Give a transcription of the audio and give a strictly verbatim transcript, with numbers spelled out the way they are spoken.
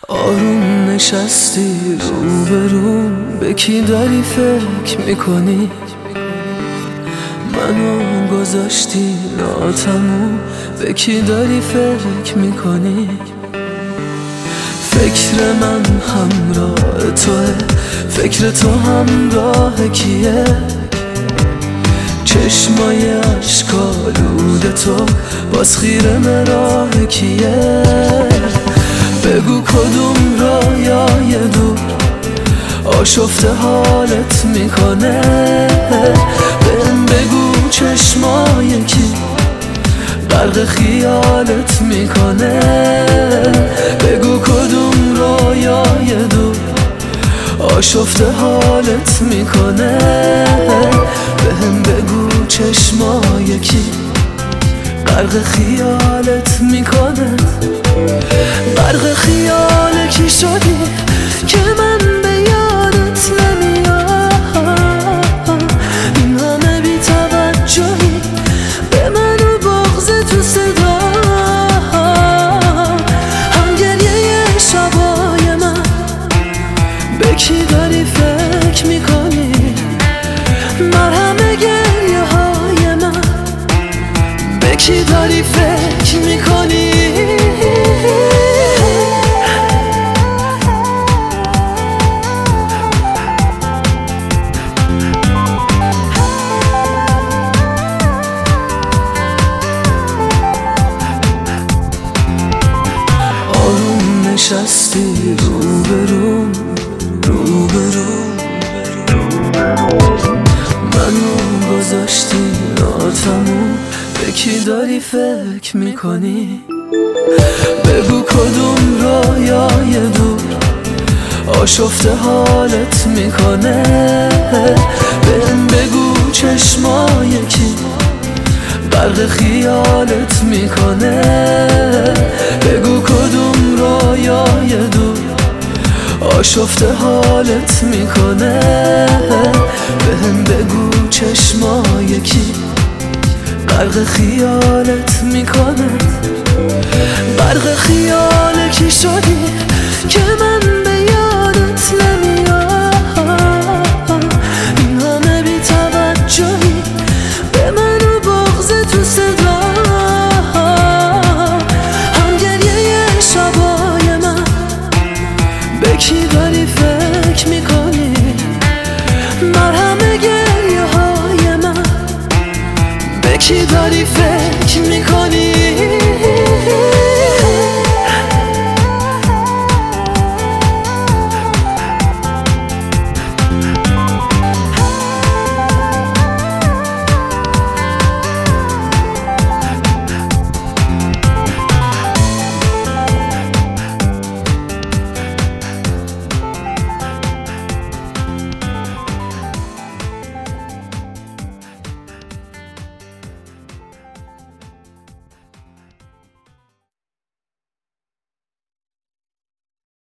آروم نشستی روبروم، به کی داری فکر میکنی؟ منو گذاشتی ناتموم، به کی داری فکر میکنی؟ فکر من همراه توه، فکر تو همراه کیه؟ چشمای اشکالود تو باز خیره مراه کیه؟ بگو کدوم رویای دور آشفته حالت میکنه؟ بهم بگو چشمای کی غرق خیالت میکنه؟ بگو کدوم رویای دور آشفته حالت میکنه؟ بهم بگو چشمای کی غرق خیالت میکنه؟ غرق خیال کی شدی که من به یادت نمیام؟ این همه بی توجهی به من و بغض تو صدا، هم گریه شبای من به کی داری فکر میکنی؟ مرهم گریه های من به کی داری فکر میکنی؟ نشستی روبروم روبروم منو گذاشتی ناتموم، به کی داری فکر میکنی؟ بگو کدوم رویای دور آشفته حالت میکنه؟ بهم بگو چشمای کی غرق خیالت میکنه؟ بگو کدوم رویای دور آشفته حالت میکنه؟ بهم بگو چشمای کی غرق خیالت میکنه؟ غرق خیال